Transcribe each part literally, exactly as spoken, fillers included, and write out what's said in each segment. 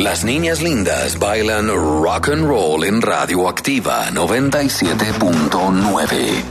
Las niñas lindas bailan rock and roll en Radioactiva noventa y siete punto nueve.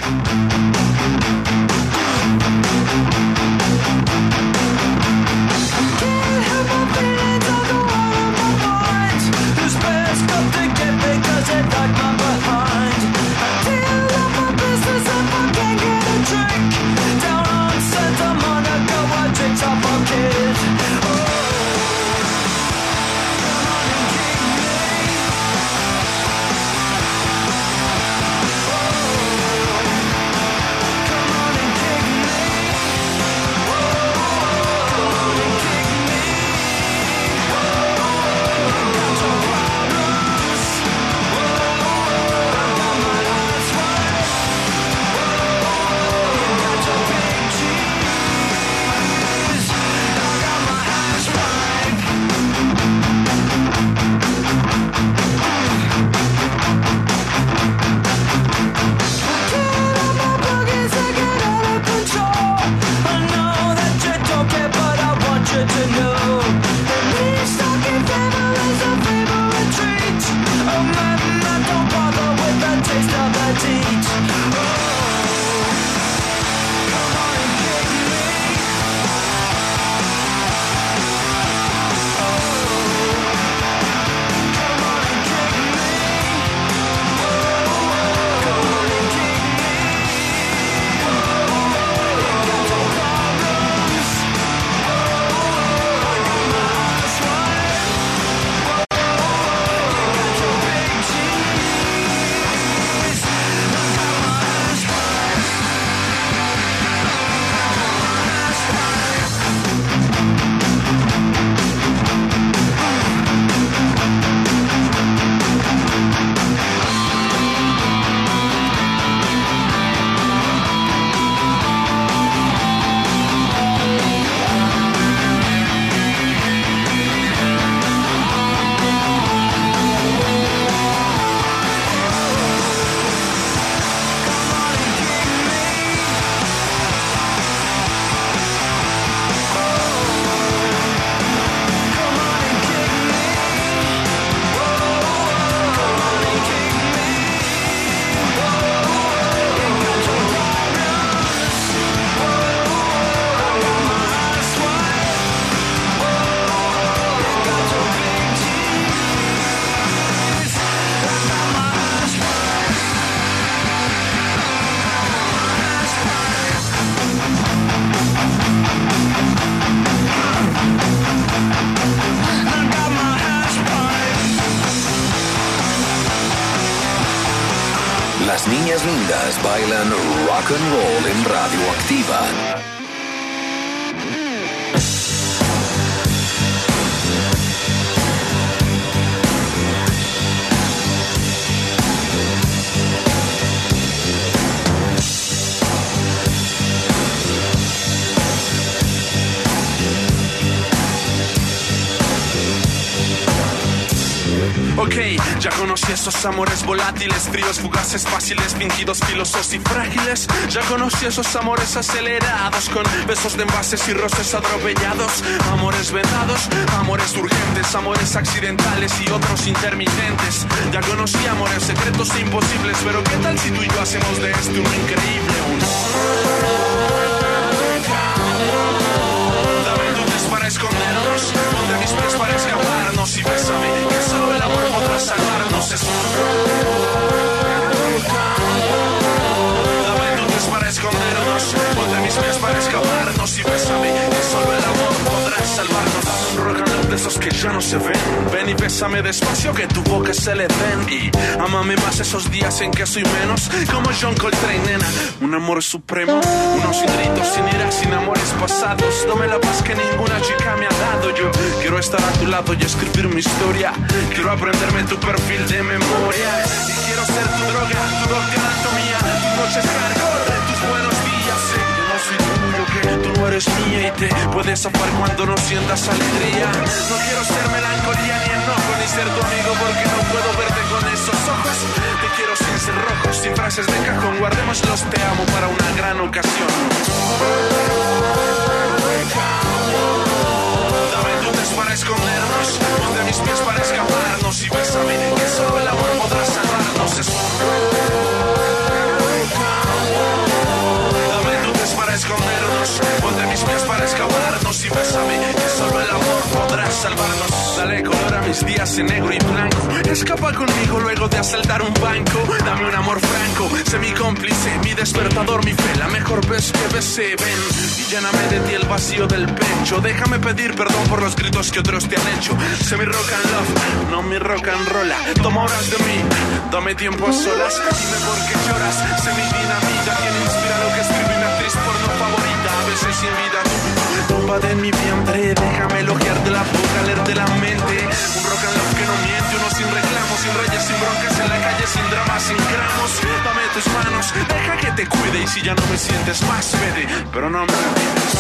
Las niñas lindas bailan rock and roll en Radioactiva. Ok, ya conocí esos amores volátiles, fríos, fugaces, fáciles, fingidos, filosos y frágiles. Ya conocí esos amores acelerados, con besos de envases y roces atropellados. Amores vedados, amores urgentes, amores accidentales y otros intermitentes. Ya conocí amores secretos e imposibles, pero ¿qué tal si tú y yo hacemos de este uno increíble? Un... Dame tus pies para escondernos, ponte mis pies para escaparnos y bésame, que solo el amor podrá salvarnos. Es un... Dame tus pies para escondernos, ponte mis pies para escaparnos y bésame, que solo el amor podrá salvarnos. Un rock and roll de esos que ya no se ven. Ven y bésame despacio, que tu boca se le den. Y amame más esos días en que soy menos, como John Coltrane, nena. Un amor supremo, unos sin gritos, sin ira, sin amores pasados. Dame la paz que ninguna chica me ha dado. Yo quiero estar a tu lado y escribir mi historia. Quiero aprenderme tu perfil de memoria. Y quiero ser tu droga, tu doctor anatomía, tus noches hardcore, tus buenos días. Sé que no soy tuyo, que tú no eres mía y te puedes zafar cuando no sientas alegría. No quiero ser melancolía ni enojo, ni ser tu amigo porque no puedo verte con esos ojos. Te quiero sin ser rojos, sin frases de cajón. Guardemos los te amo para una gran ocasión. Dame tus para escondernos, ponte mis pies para mis días en negro y blanco. Escapa conmigo luego de asaltar un banco. Dame un amor franco, sé mi cómplice, mi despertador, mi fe, la mejor vez que besé. Ven y lléname de ti el vacío del pecho. Déjame pedir perdón por los gritos que otros te han hecho. Sé mi rock and love, no mi rock and roll. Toma horas de mí, dame tiempo a solas. Dime por qué lloras, sé mi dinamita. Quien inspira lo que escribe mi actriz porno favorita. A veces sin vida, tumba de mi vientre. Déjame elogiarte la boca, leerte la mente. Un rock and love que no miente, uno sin reclamos, sin reyes, sin broncas en la calle, sin dramas, sin gramos. Dame tus manos, deja que te cuide. Y si ya no me sientes más, vete, pero no me olvides.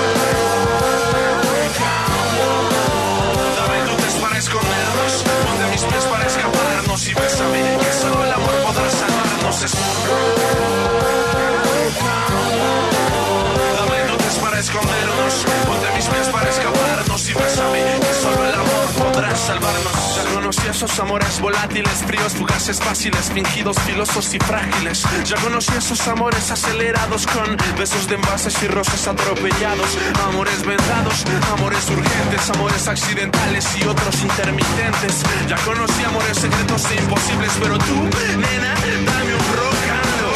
Dame tus pies para escondernos, ponte mis pies para escaparnos. Y bésame, que solo el amor podrá salvarnos. Es dame tus pies para escondernos, ponte mis pies para escaparnos. Y bésame, que solo el amor podrá salvarnos. Ya conocí esos amores volátiles, fríos, fugaces, fáciles, fingidos, filosos y frágiles. Ya conocí esos amores acelerados con besos de envases y rosas atropellados. Amores vendados, amores urgentes, amores accidentales y otros intermitentes. Ya conocí amores secretos e imposibles, pero tú, nena, dame un rock and roll.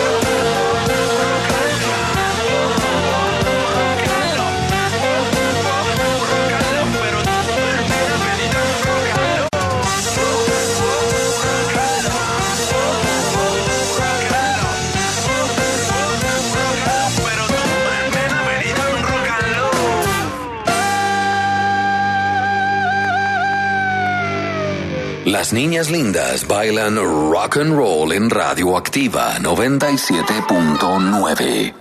Las niñas lindas bailan rock and roll en Radioactiva noventa y siete punto nueve.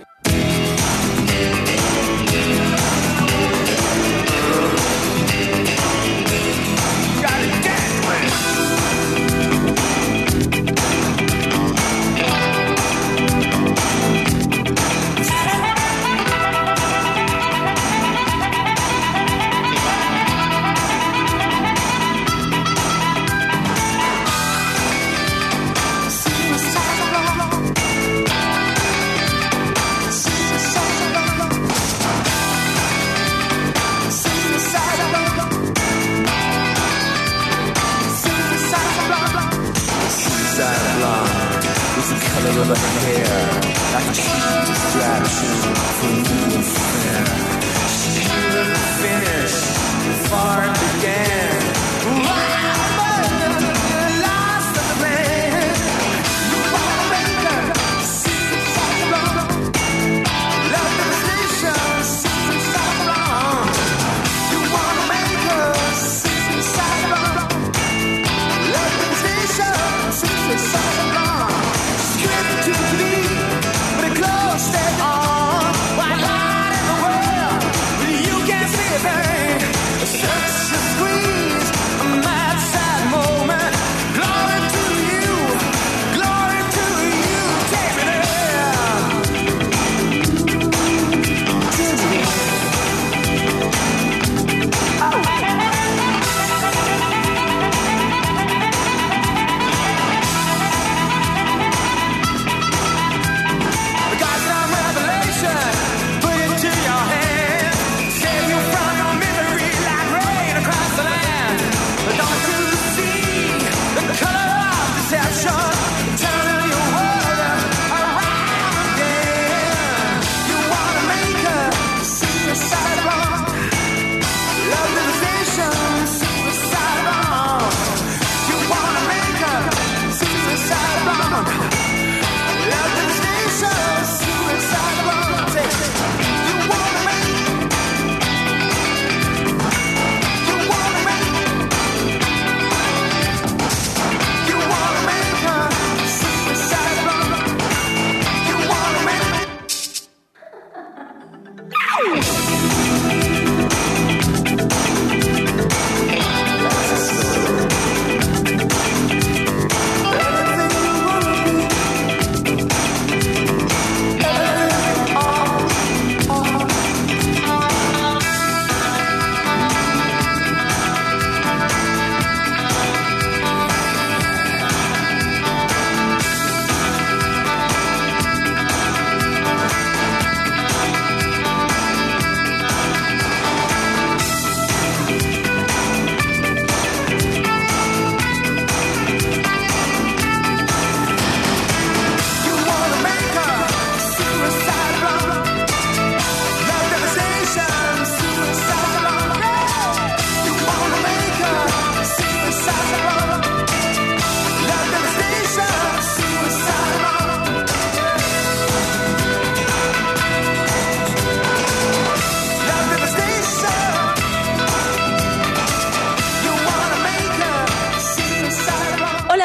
Such a scream.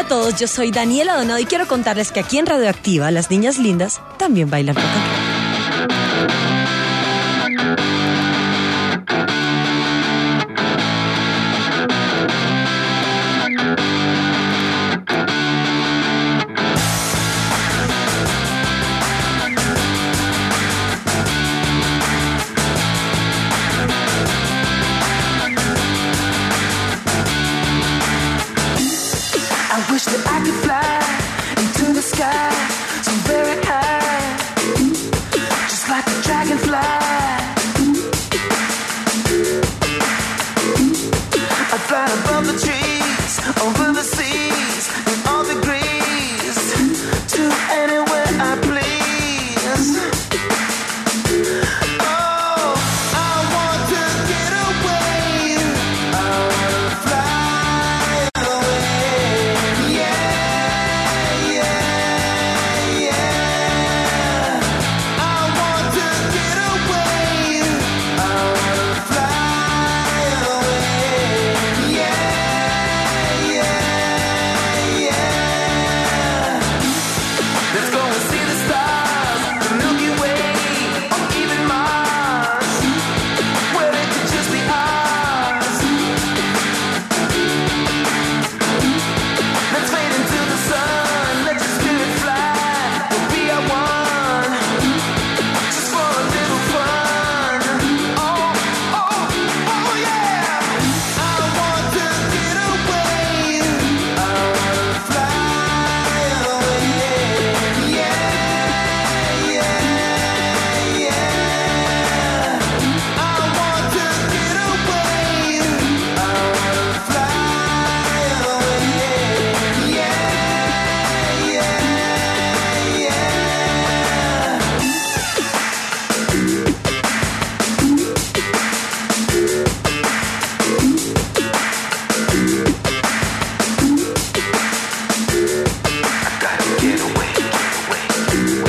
todos, yo soy Daniela Donado y quiero contarles que aquí en Radioactiva las niñas lindas también bailan rock and roll. I wish that I could fly into the sky so very high, just like a dragonfly. I'd fly above the trees, over the seas, in all degrees, to anywhere I please. Oh, I want to get away. I wanna fly away. Yeah, yeah, yeah. I want to get away. I wanna fly away. Yeah, yeah, yeah. Let's go and see the stars, the Milky Way, or even Mars, where it could just be ours. Let's fade into the sun, let your spirit fly, we'll be our one, just for a little fun. Oh, oh, oh yeah. I want to get away. I wanna fly away. Yeah, yeah, yeah. I want to get away. I wanna fly away. Yeah, yeah, yeah. I gotta get away, get away.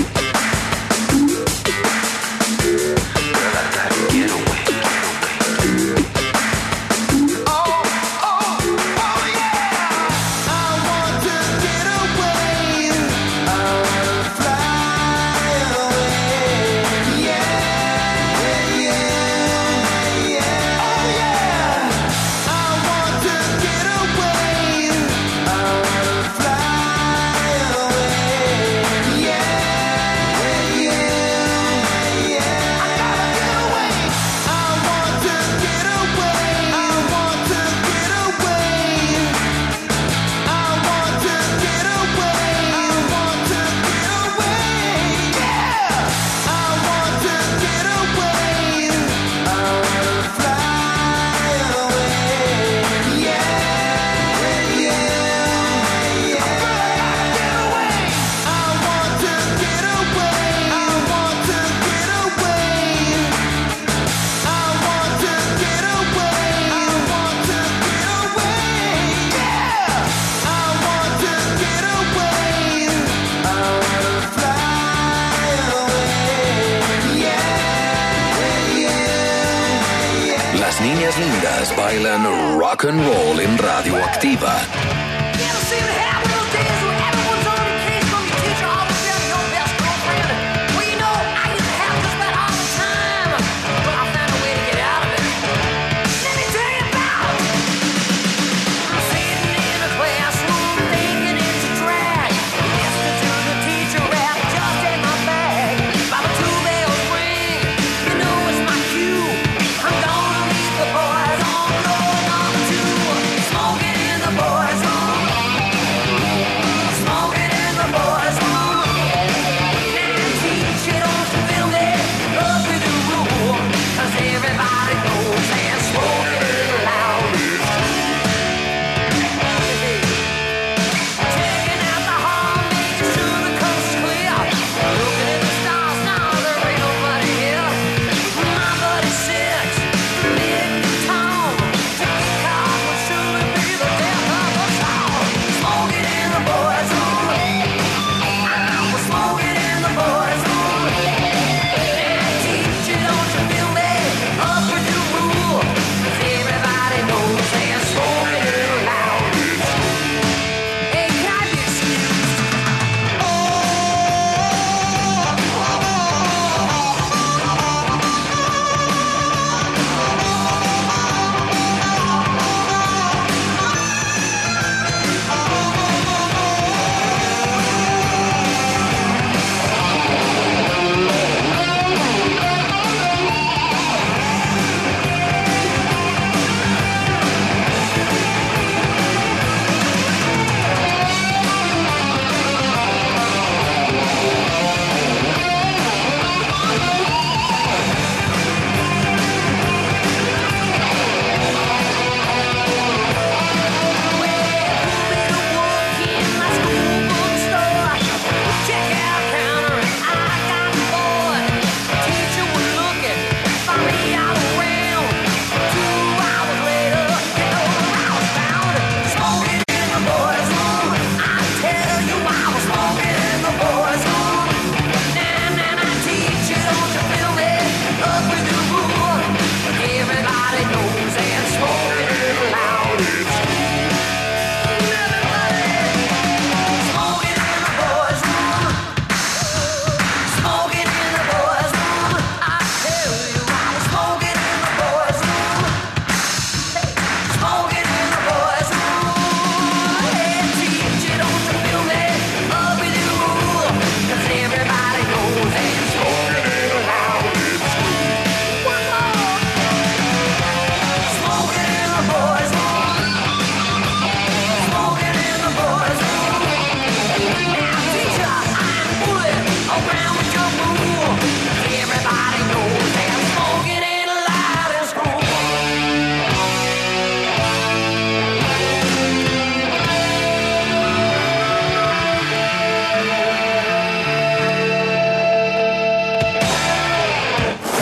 Girl, I gotta get away, get away. Oh, oh, oh yeah. I want to get away. I wanna fly away. Yeah, yeah, yeah. Oh yeah. I want to get away. I wanna fly away. Yeah, yeah, yeah. I gotta get away. I want to get away. I want to get away. I want to get away. I want to get away. Yeah. I want to get away. I wanna fly away. Yeah, yeah, yeah. Get away. I want to get away. I want to get away. I want to get away. I want to get away. Yeah. I want to get away. I wanna fly away. Yeah, yeah, yeah. Las niñas lindas bailan rock and roll en Radioactiva. I'm gonna leave the boys on, going on to smoking in the boys' home.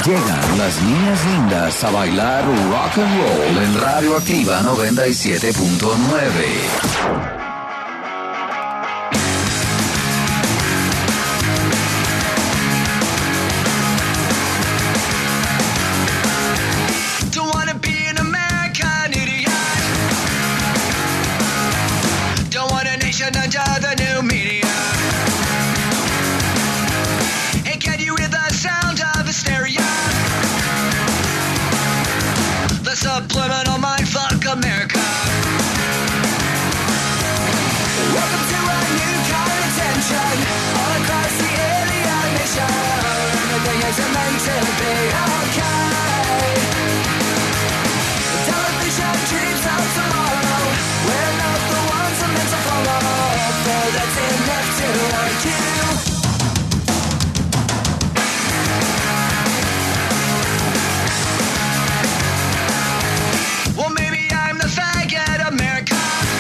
Llegan las niñas lindas a bailar rock and roll en Radioactiva noventa y siete punto nueve. Under the new media. And can you hear the sound of hysteria? The subliminal mindfuck America. Welcome to a new kind of tension all across the alien nation. Everything is meant to be okay. Television dreams of tomorrow. We're not the ones I'm meant to follow. That's enough to like you. Well, maybe I'm the faggot America.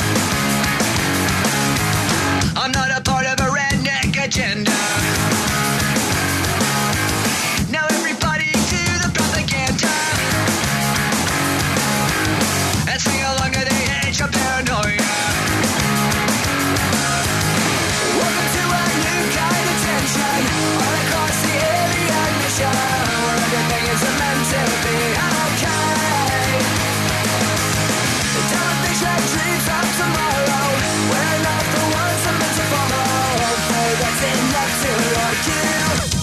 I'm not a part of a redneck agenda. Now everybody to the propaganda and sing along to the age of paranoia. Welcome to a new kind of tension all across the alien mission, where everything is meant to be okay. The television dreams of tomorrow. We're not the ones I'm meant to follow. Okay, that's enough to like you.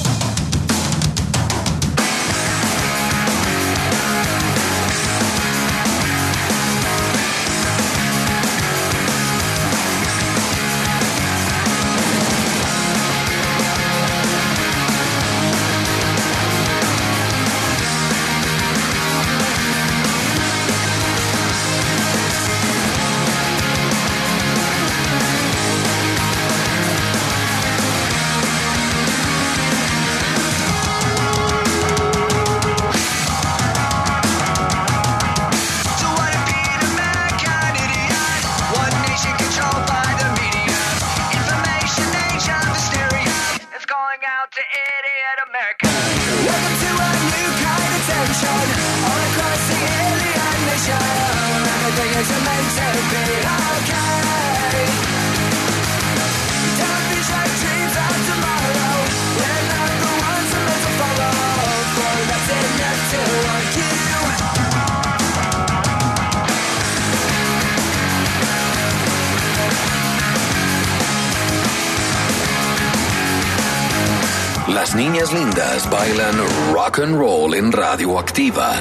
Las niñas lindas bailan rock and roll en Radioactiva.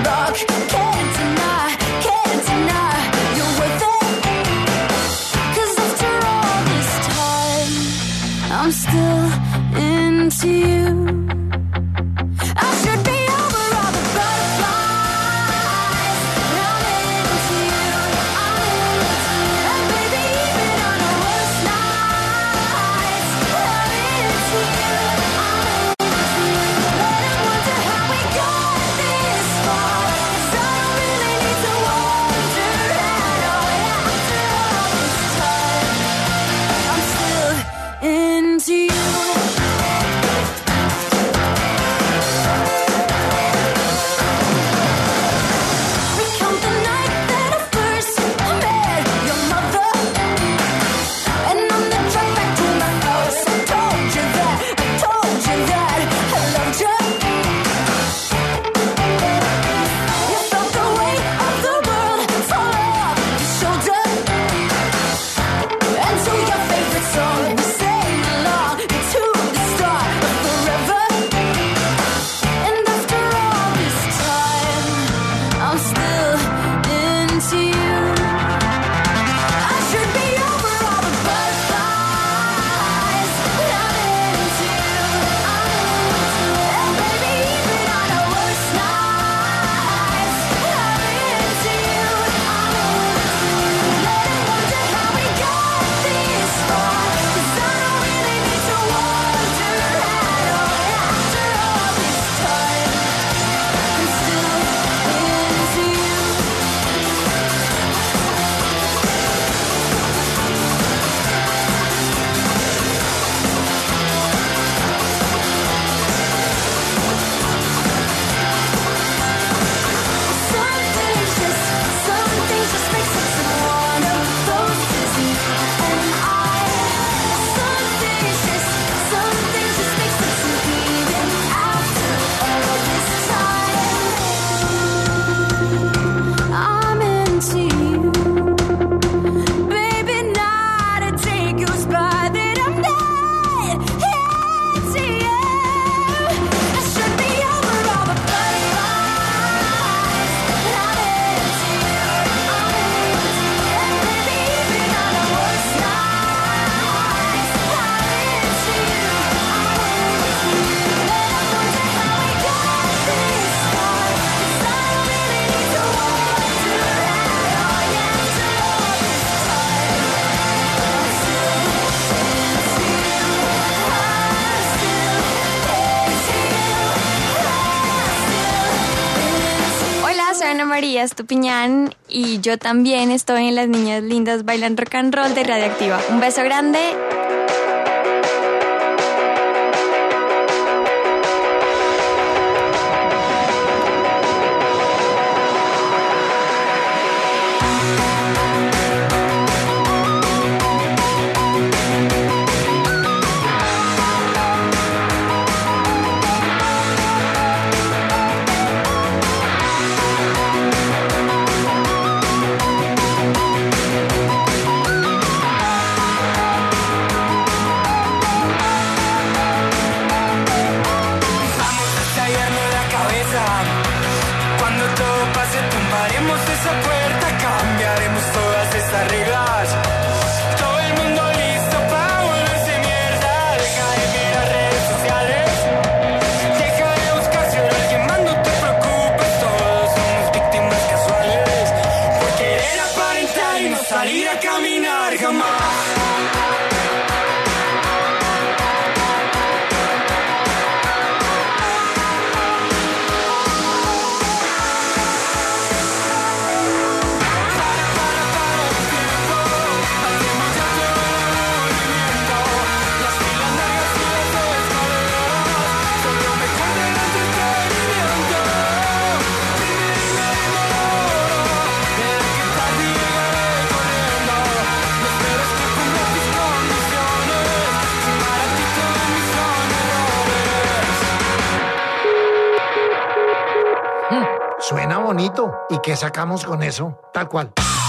Can't deny, can't deny you're worth it. 'Cause Ana María Estupiñán y yo también estoy en Las Niñas Lindas Bailan Rock and Roll de Radioactiva. Un beso grande. Suena bonito. ¿Y qué sacamos con eso? Tal cual.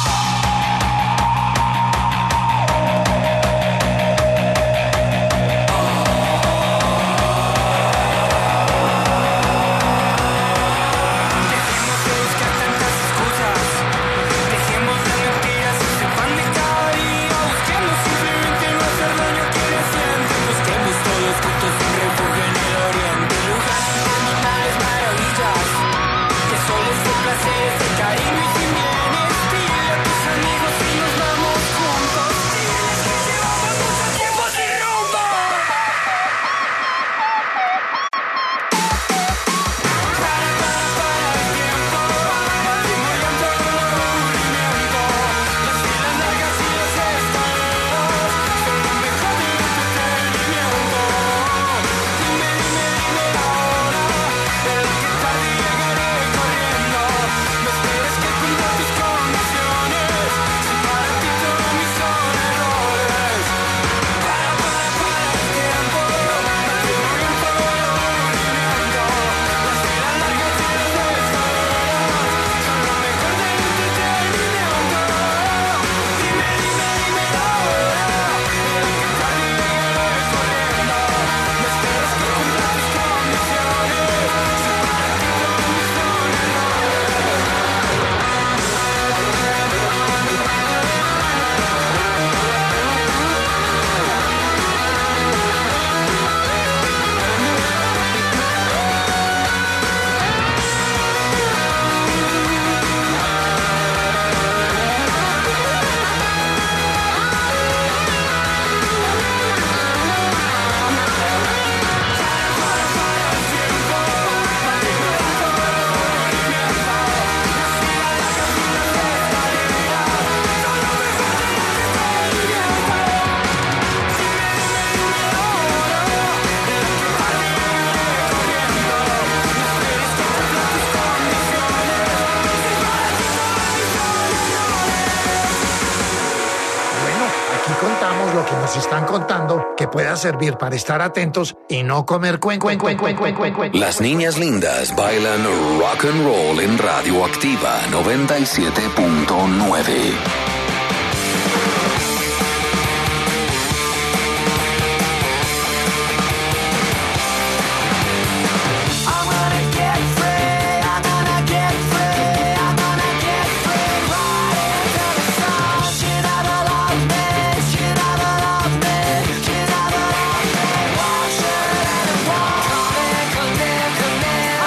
Lo que nos están contando que pueda servir para estar atentos y no comer cuen, cuen, cuen, cuen, cuen, cuen, cuen. Las Niñas Lindas bailan rock and roll en Radioactiva noventa y siete punto nueve.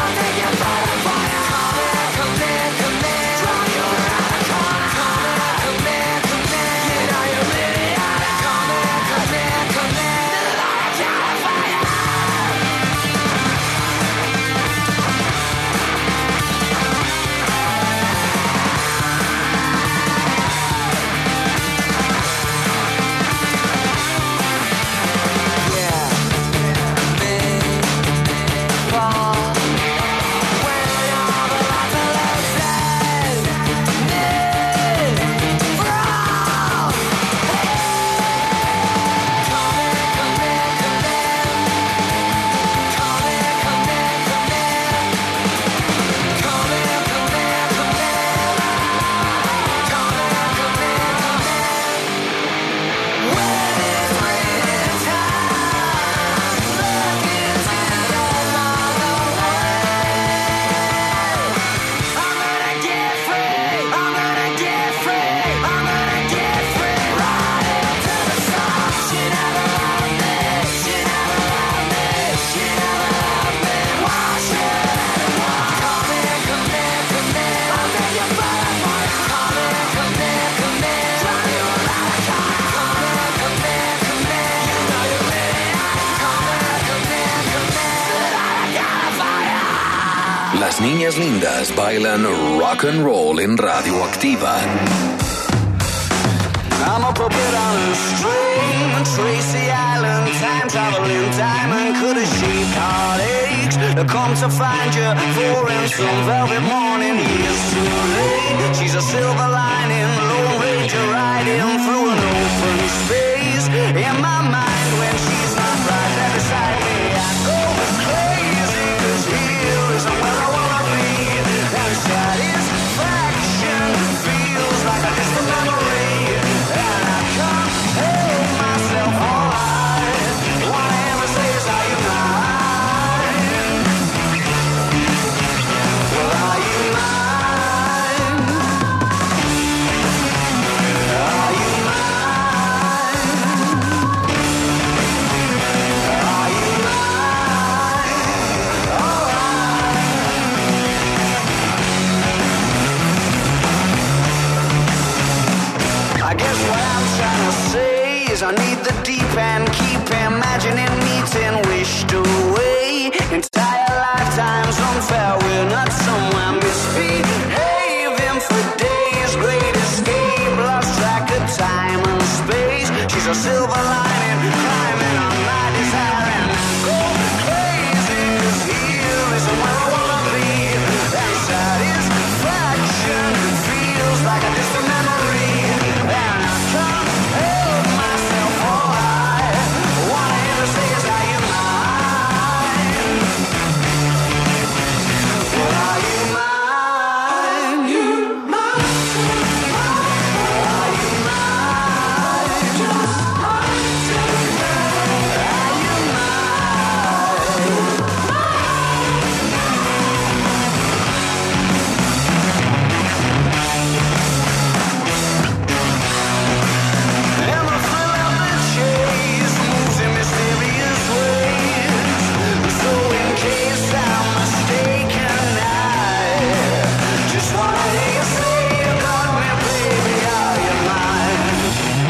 Come Las niñas lindas bailan rock and roll en Radioactiva. I'm a puppet on a string, Tracy Island, time traveling diamond, could have shaped heartaches. I come to find you for in some velvet morning, years too late. She's a silver lining, Lone Ranger riding through an open space. In my mind when she's not right there beside me, I go crazy, cause here isn't where I wanna be. And satisfaction feels like a distant memory. I need the deep end, keep imagining meeting wished away. Entire lifetimes unfair, we're not somewhere misbehaving for days. Great escape, lost track of time and space. She's a silver lining, climbing on my desire. And I go crazy, cause here isn't where I wanna be. And satisfaction feels like a distant memory. And I can't help myself, all I wanna hear her say is, are you mine? Well, are you mine? Are you mine? Are you mine? And the thrill of the chase moves in mysterious ways. So in case I'm mistaken, I just wanna hear you say you got me, baby, are you mine?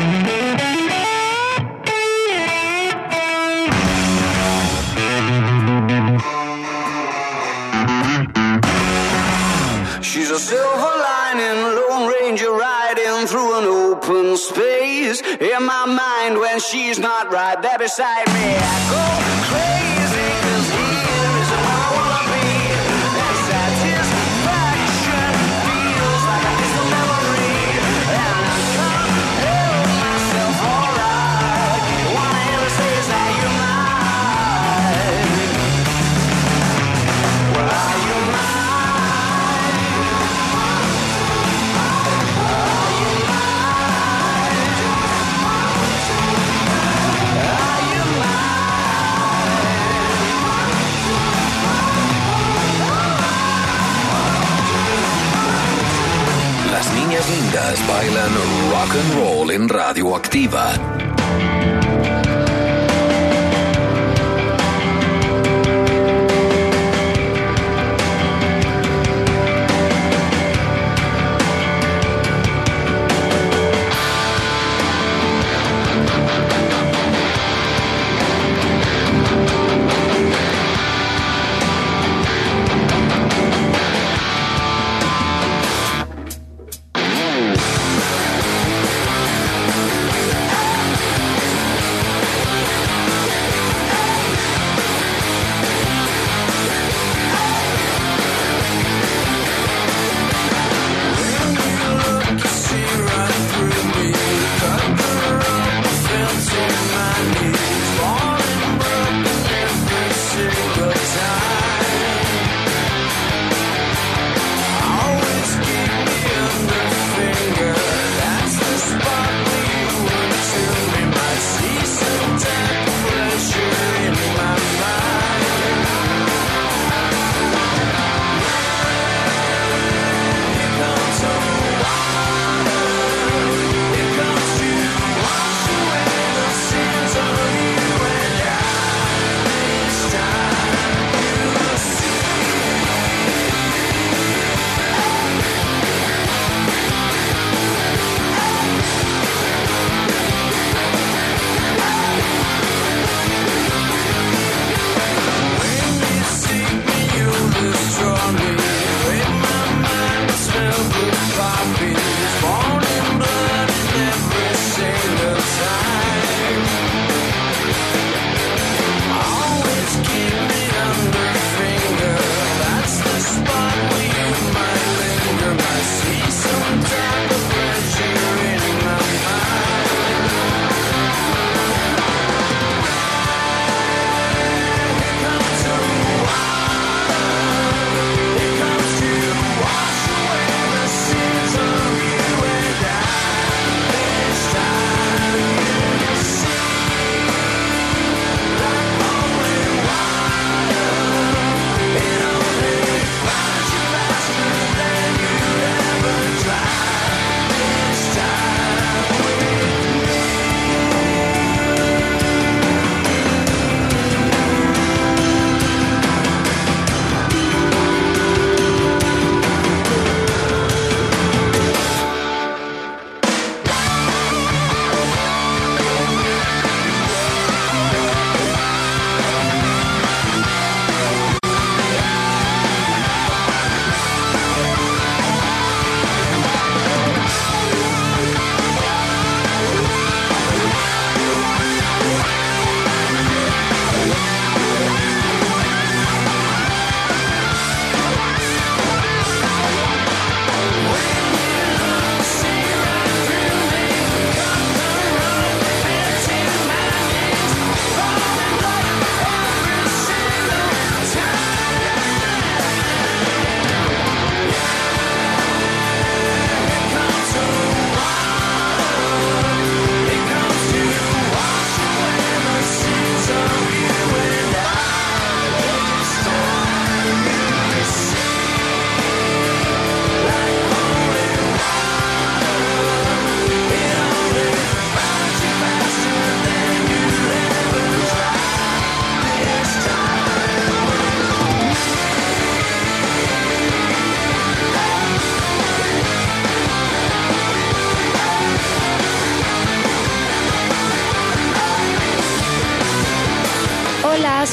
She's a silver lining, Lone Ranger riding through an open space. In my mind when she's not right there beside me, I go crazy, cause here isn't where I wanna be. And satisfaction feels like a distant memory. And I can't help myself, alright. Wanna hear her say, is that you mine? Well, are you mine? Las niñas lindas bailan rock and roll en Radioactiva. I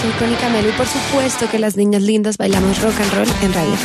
soy Connie Camelo y por supuesto que las niñas lindas bailamos rock and roll en Radio.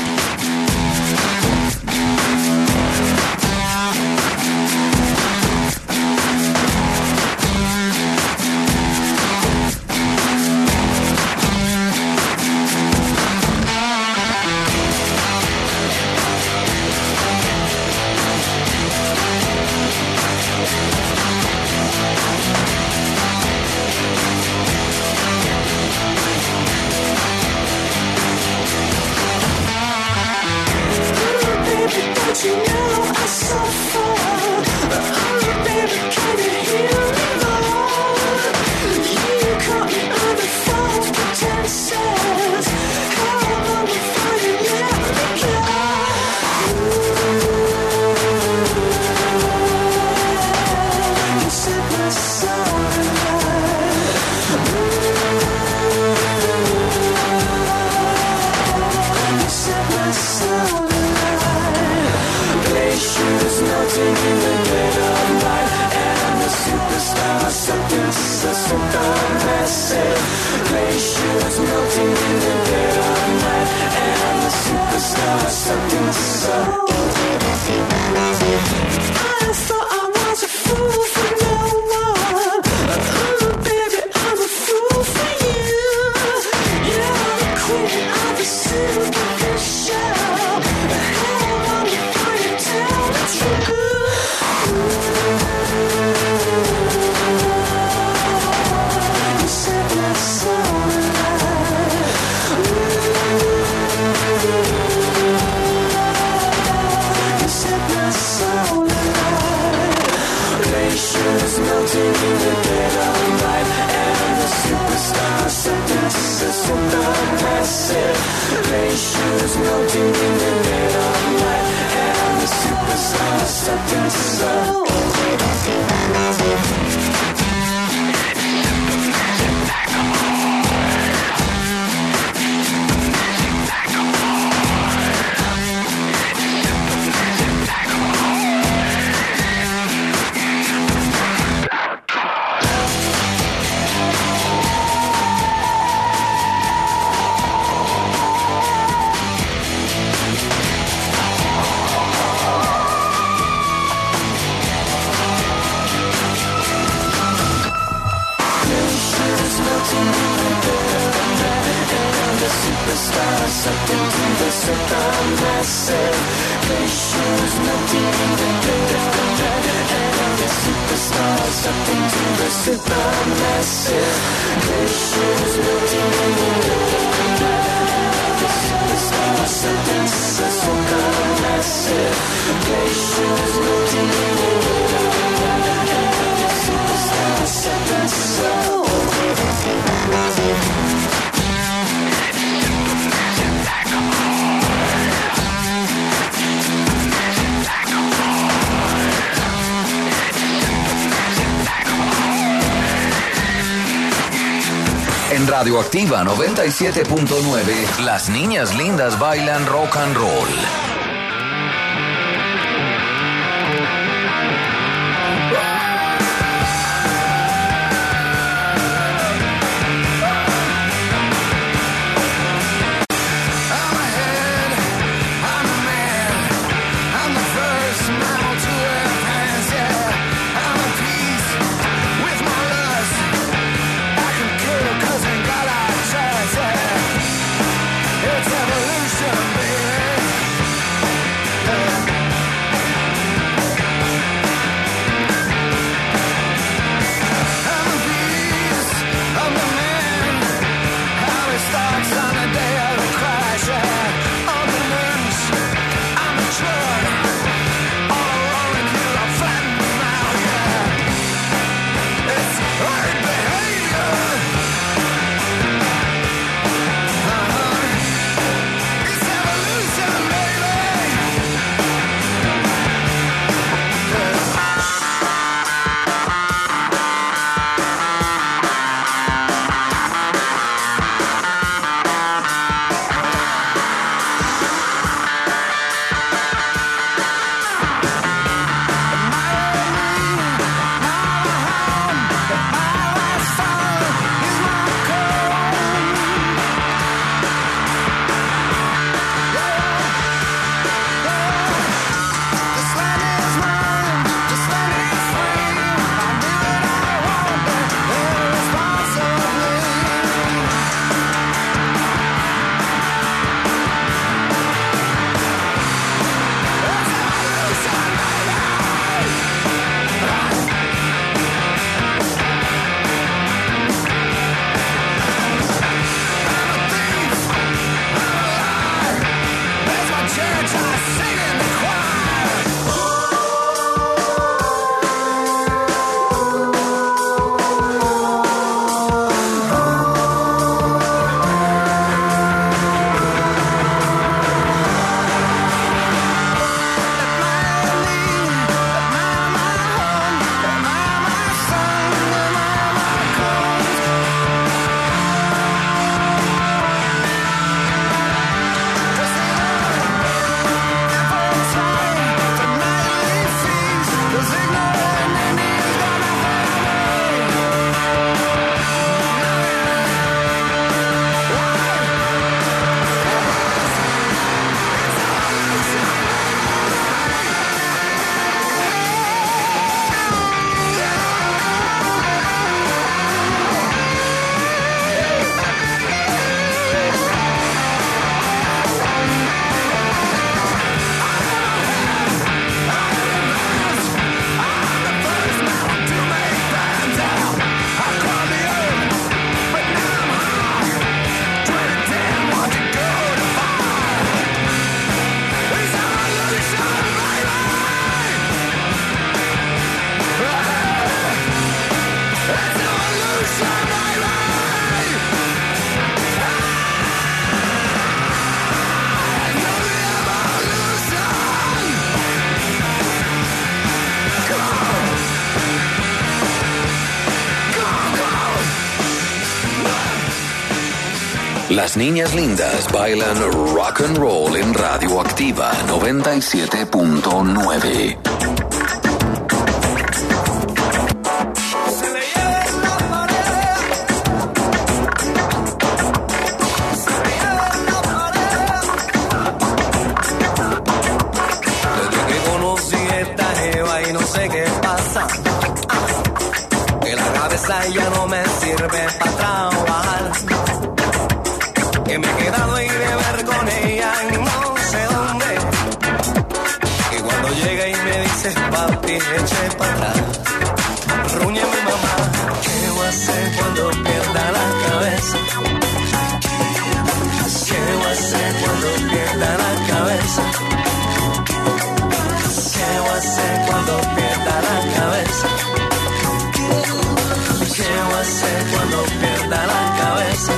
Radioactiva noventa y siete punto nueve, las niñas lindas bailan rock and roll. It's evolution, baby. Las niñas lindas bailan rock and roll en Radioactiva noventa y siete punto nueve. Desde que conocí esta jeva y no sé qué pasa, que la cabeza ya no me sirve para trabajar, que me he quedado ahí de ver con ella en no sé dónde, y cuando llega y me dice papi eche para atrás, ruñe mi mamá, ¿qué voy a hacer cuando pierda la cabeza? ¿Qué voy a hacer cuando pierda la cabeza? ¿Qué voy a hacer cuando pierda la cabeza? ¿Qué voy a hacer cuando pierda la cabeza?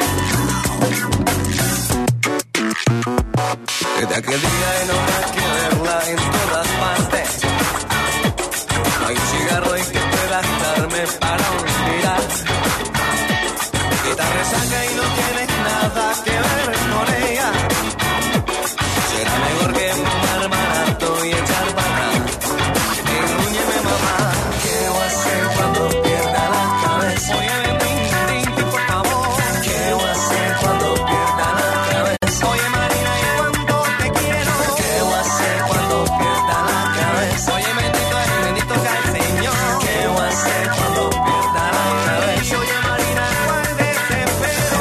Desde aquel día y no más que verla en todas partes, no hay cigarro en que pueda darme para olvidar, que te resaca y no tienes nada que ver con ella, será mejor que fumar barato y echar para atrás, enrúñeme mamá, ¿qué voy a hacer cuando pierda la cabeza? Óyeme, ding, ding, por favor, ¿qué voy a hacer cuando pierda la cabeza? Oye Marina, ¿y cuánto te quiero? ¿Qué voy a hacer cuando pierda la cabeza? Oye bendito, ay, bendito sea el Señor, ¿qué voy a hacer cuando pierda la cabeza? Oye Marina, ¿cuál desespero?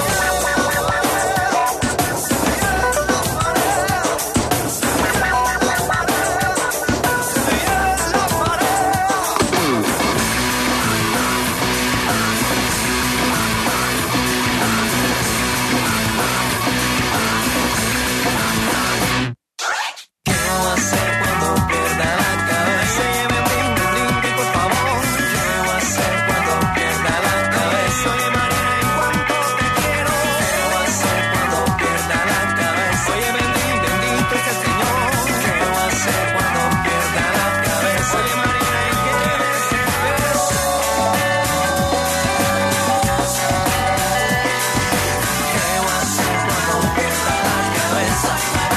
¿Qué voy a hacer cuando pierda la cabeza? Óyeme, ding, ding, ding, por favor, ¿qué voy a hacer cuando pierda la cabeza? Oye Marina, ¿y cuánto te quiero? ¿Qué voy a hacer cuando pierda la cabeza? Oye bendito, bendito es el Señor, ¿qué voy a hacer cuando pierda la cabeza? Oye Marina, ¿y qué desespero? ¿Qué voy a hacer cuando pierda la cabeza?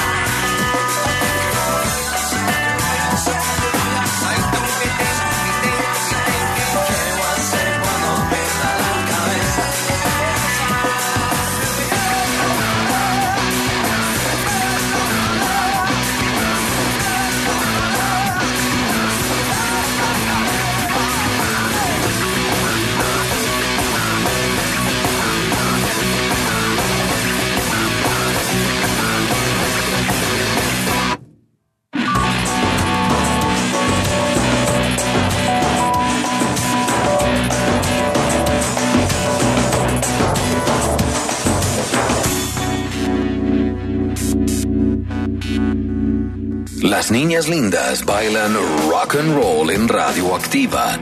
Ay, tú que te, que te, que te, que ¿qué voy a hacer cuando pierda la cabeza? Las niñas lindas bailan rock and roll en Radioactiva.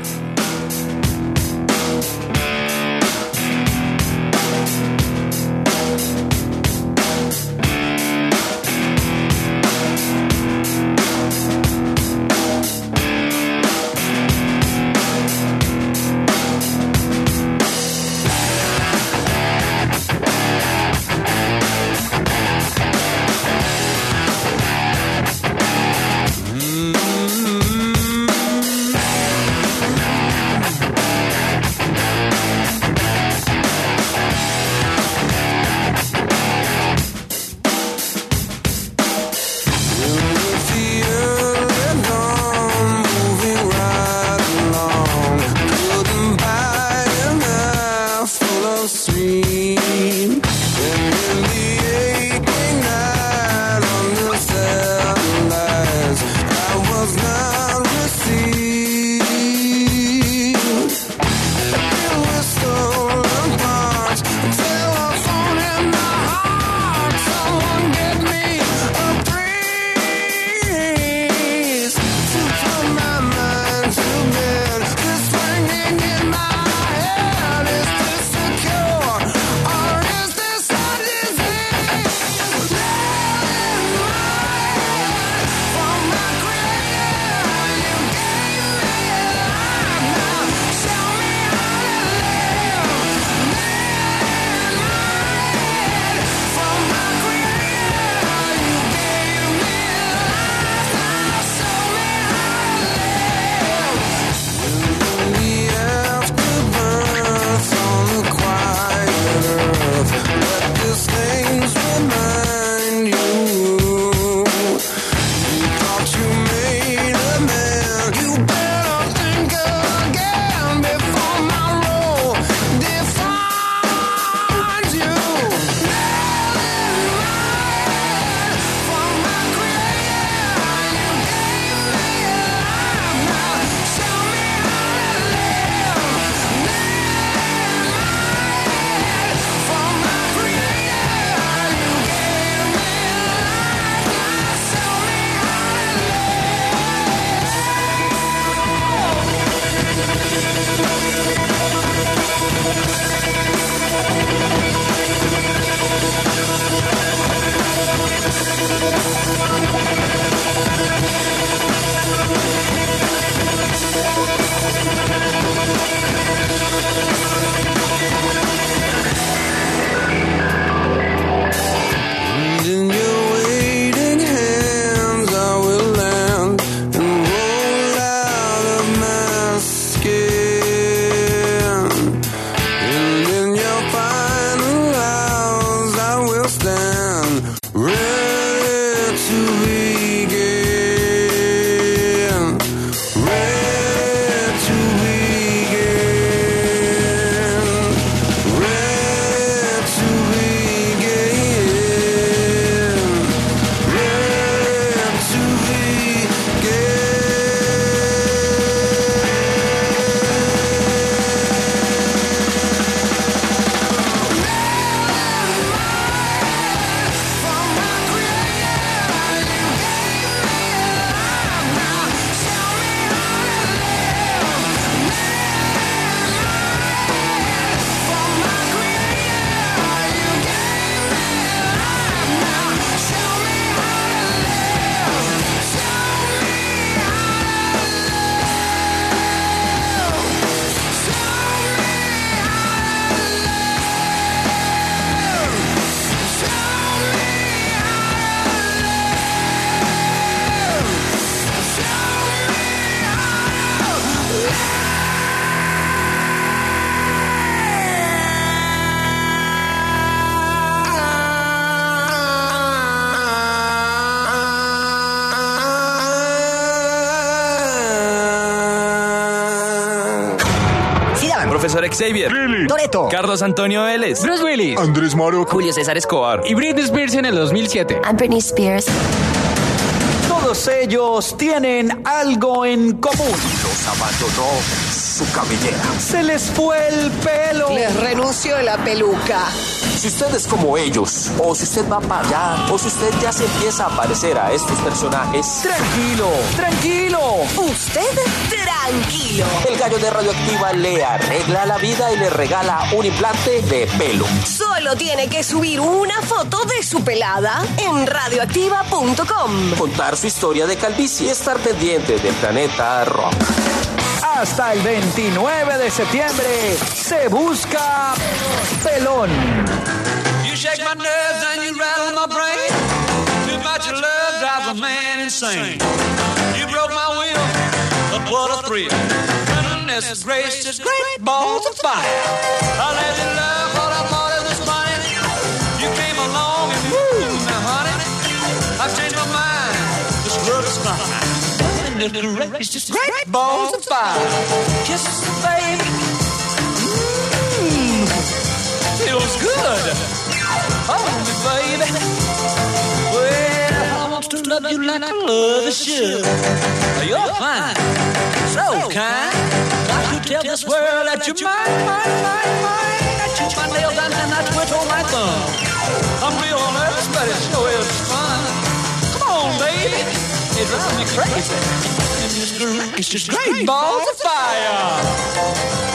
Profesor Xavier, Lily, Toretto, Carlos Antonio Vélez, Bruce Willis, Andrés Mario, Julio César Escobar y Britney Spears en el dos mil siete. I'm Britney Spears. Todos ellos tienen algo en común. Los abandonó su cabellera. Se les fue el pelo. Les renunció la peluca. Si usted es como ellos, o si usted va para allá, o si usted ya se empieza a parecer a estos personajes, tranquilo, tranquilo. Usted tranquilo. El gallo de Radioactiva le arregla la vida y le regala un implante de pelo. Solo tiene que subir una foto de su pelada en radioactiva punto com. Contar su historia de calvicie y estar pendiente del Planeta Rock. Hasta el veintinueve de septiembre se busca pelón. You shake my nerves and you rattle my brain. Too much of love drives a man insane. You broke my will, but what a thrill. Goodness gracious, great balls of fire. I let you love what I thought it was funny. You came along and woo, now honey, I've changed my mind. This world is fine. Goodness gracious, great balls of fire. Kisses, baby. Mmm, feels good. Hold me, baby. Well, I want to love you like I love a should. You're fine, so kind. Got to tell this world that you're mine, mine, mine, mine. I chew my nails and then I twitch on my thumb. I'm real nervous, but it sure is fun. Come on, baby, it drives me crazy. It's just great balls of fire.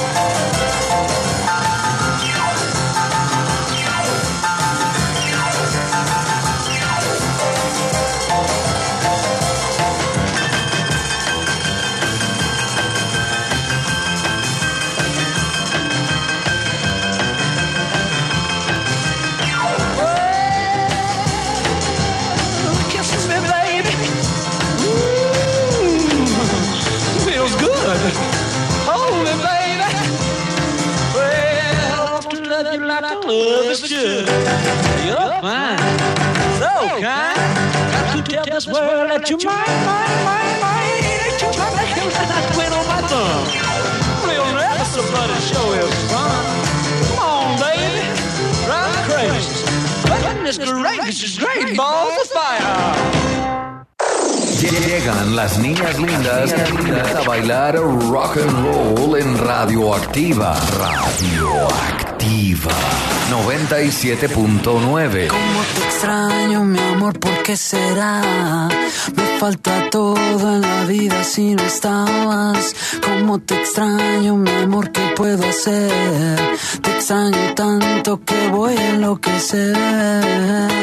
Hold me, baby. Well, I want to love you like I love is good. You're fine, so kind. Got to tell this world that you're mine, mine, mine, mine. Ain't you my nails and I twin on my thumb. Real nervous, but it sure is fun. Come on, baby, drive me crazy. Goodness gracious, great balls of fire. Llegan las niñas lindas, lindas a bailar rock and roll en Radioactiva. Radioactiva noventa y siete punto nueve. Cómo te extraño, mi amor, ¿por qué será? Me falta todo en la vida si no estabas. Cómo te extraño, mi amor, ¿qué puedo hacer? Te extraño tanto que voy a enloquecer.